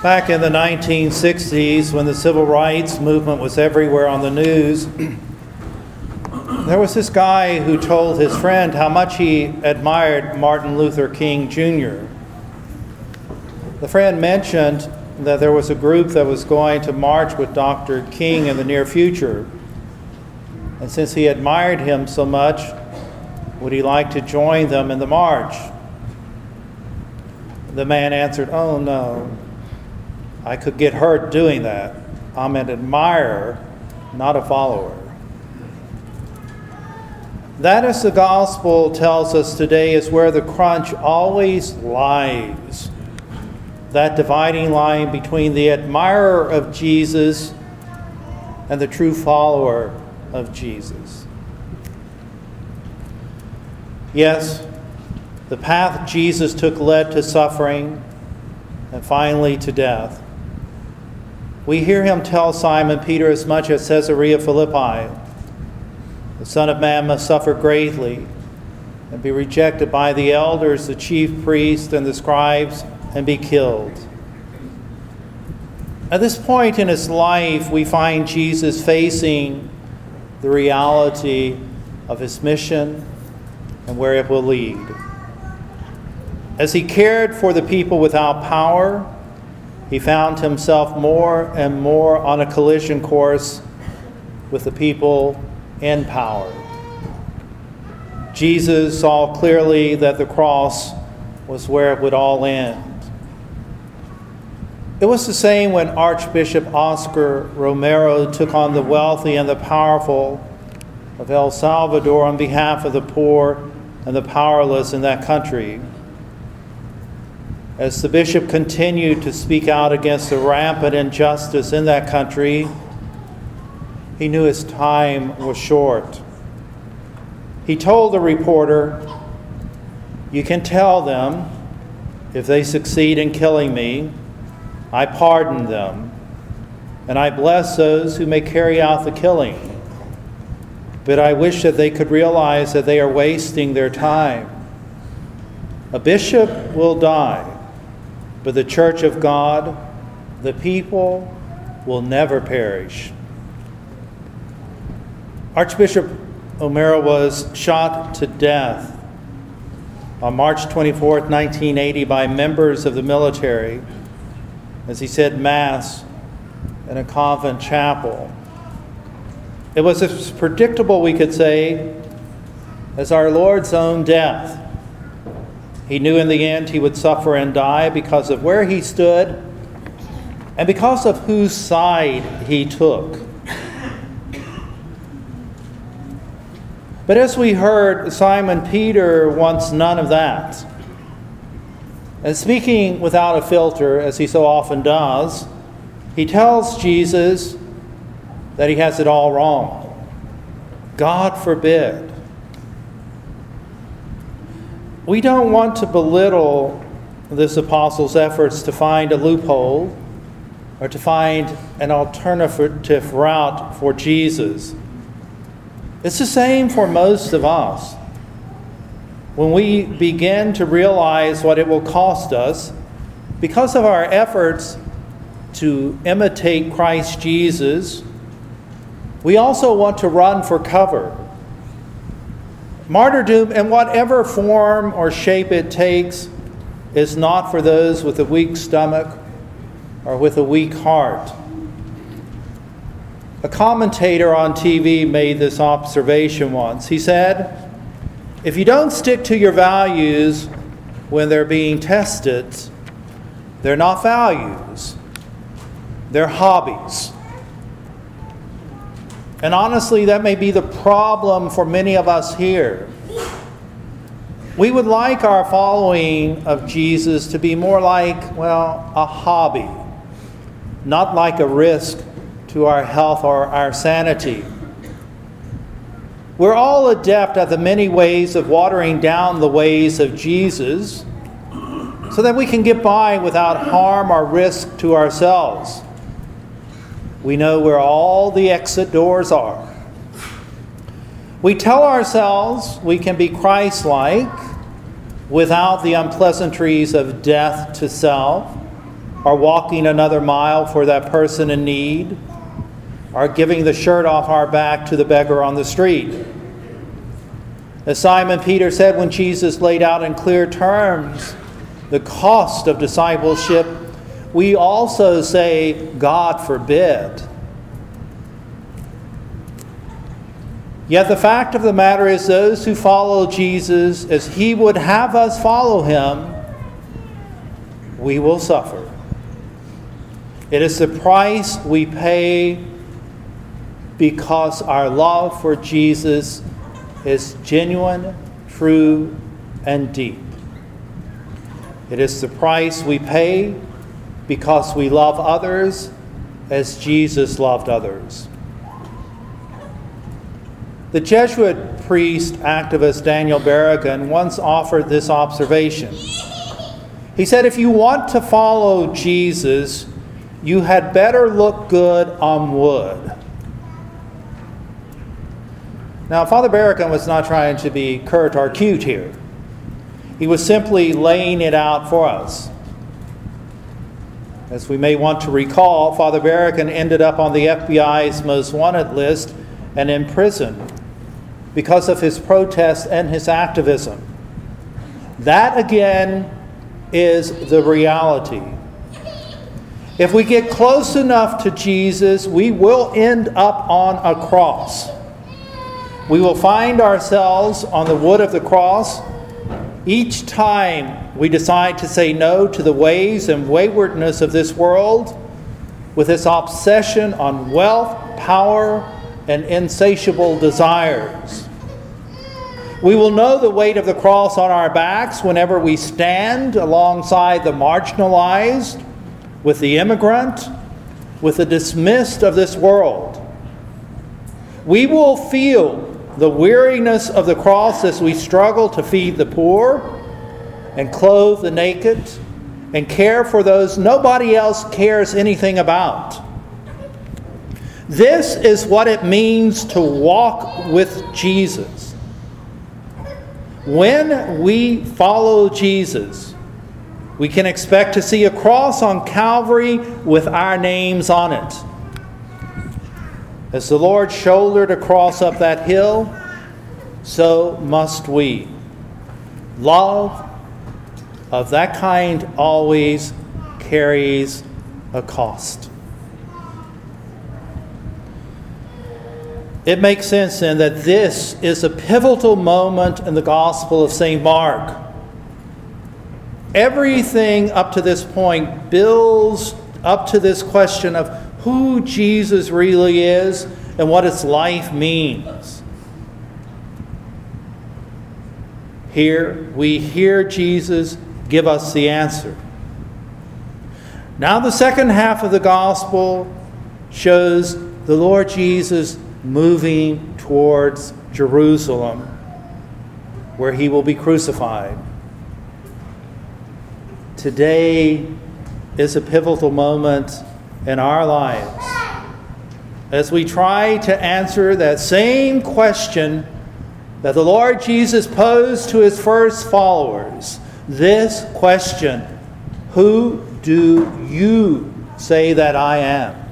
Back in the 1960s, when the civil rights movement was everywhere on the news, there was this guy who told his friend how much he admired Martin Luther King Jr. The friend mentioned that there was a group that was going to march with Dr. King in the near future. And since he admired him so much, would he like to join them in the march? The man answered, "Oh no, I could get hurt doing that. I'm an admirer, not a follower." That, as the gospel tells us today, is where the crunch always lies. That dividing line between the admirer of Jesus and the true follower of Jesus. Yes, the path Jesus took led to suffering and finally to death. We hear him tell Simon Peter as much as Caesarea Philippi, "The Son of Man must suffer greatly and be rejected by the elders, the chief priests, and the scribes, and be killed." At this point in his life, we find Jesus facing the reality of his mission and where it will lead. As he cared for the people without power, he found himself more and more on a collision course with the people in power. Jesus saw clearly that the cross was where it would all end. It was the same when Archbishop Oscar Romero took on the wealthy and the powerful of El Salvador on behalf of the poor and the powerless in that country. As the bishop continued to speak out against the rampant injustice in that country, he knew his time was short. He told the reporter, "You can tell them, if they succeed in killing me, I pardon them, and I bless those who may carry out the killing. But I wish that they could realize that they are wasting their time. A bishop will die, but the church of God, the people, will never perish." Archbishop Romero was shot to death on March 24th, 1980 by members of the military as he said Mass in a convent chapel. It was as predictable, we could say, as our Lord's own death. He knew in the end he would suffer and die because of where he stood and because of whose side he took. But as we heard, Simon Peter wants none of that. And speaking without a filter, as he so often does, he tells Jesus that he has it all wrong. God forbid. We don't want to belittle this apostle's efforts to find a loophole or to find an alternative route for Jesus. It's the same for most of us. When we begin to realize what it will cost us because of our efforts to imitate Christ Jesus, we also want to run for cover. Martyrdom, in whatever form or shape it takes, is not for those with a weak stomach or with a weak heart. A commentator on TV made this observation once. He said, "If you don't stick to your values when they're being tested, they're not values, they're hobbies." And honestly, that may be the problem for many of us here. We would like our following of Jesus to be more like, a hobby, not like a risk to our health or our sanity. We're all adept at the many ways of watering down the ways of Jesus so that we can get by without harm or risk to ourselves. We know where all the exit doors are. We tell ourselves we can be Christ-like without the unpleasantries of death to self or walking another mile for that person in need, or giving the shirt off our back to the beggar on the street. As Simon Peter said when Jesus laid out in clear terms the cost of discipleship, we also say, God forbid. Yet the fact of the matter is, those who follow Jesus as he would have us follow him, we will suffer. It is the price we pay because our love for Jesus is genuine, true, and deep. It is the price we pay because we love others as Jesus loved others. The Jesuit priest activist Daniel Berrigan once offered this observation. He said, if you want to follow Jesus, you had better look good on wood. Now, Father Berrigan was not trying to be curt or cute here. He was simply laying it out for us. As we may want to recall, Father Berrigan ended up on the FBI's most wanted list and in prison because of his protest and his activism. That, again, is the reality. If we get close enough to Jesus, we will end up on a cross. We will find ourselves on the wood of the cross each time we decide to say no to the ways and waywardness of this world with its obsession on wealth, power, and insatiable desires. We will know the weight of the cross on our backs whenever we stand alongside the marginalized, with the immigrant, with the dismissed of this world. We will feel the weariness of the cross as we struggle to feed the poor and clothe the naked and care for those nobody else cares anything about. This is what it means to walk with Jesus. When we follow Jesus, we can expect to see a cross on Calvary with our names on it. As the Lord shouldered a cross up that hill, so must we. Love of that kind always carries a cost. It makes sense then that this is a pivotal moment in the Gospel of St. Mark. Everything up to this point builds up to this question of who Jesus really is and what his life means. Here we hear Jesus give us the answer. Now the second half of the gospel shows the Lord Jesus moving towards Jerusalem, where he will be crucified. Today is a pivotal moment in our lives as we try to answer that same question that the Lord Jesus posed to his first followers. This question, who do you say that I am?